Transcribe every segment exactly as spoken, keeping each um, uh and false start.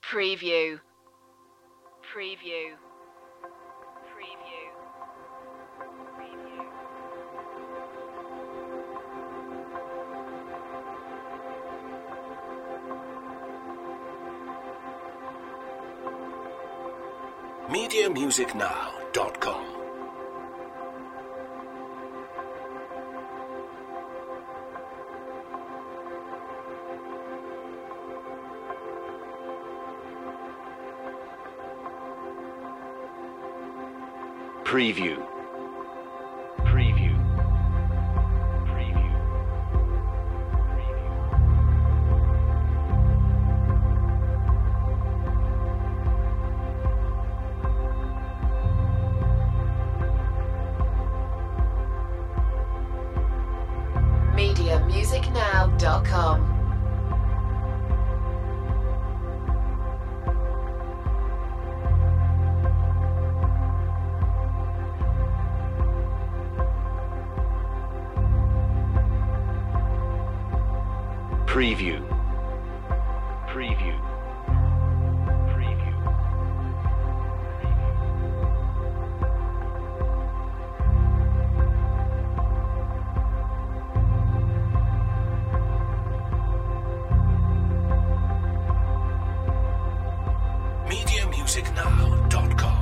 Preview. Preview. Preview. Preview. media music now dot com. Preview. Preview. Preview. Preview. media music now dot com. Preview. Preview. Preview. media music now dot com.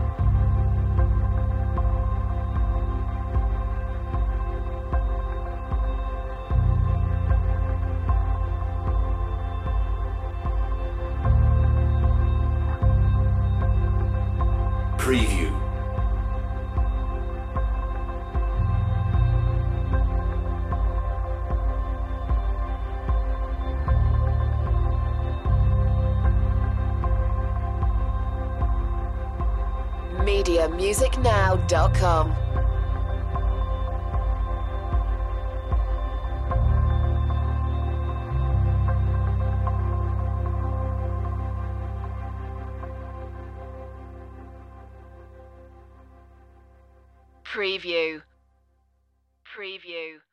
Preview. media music now dot com. Preview. Preview.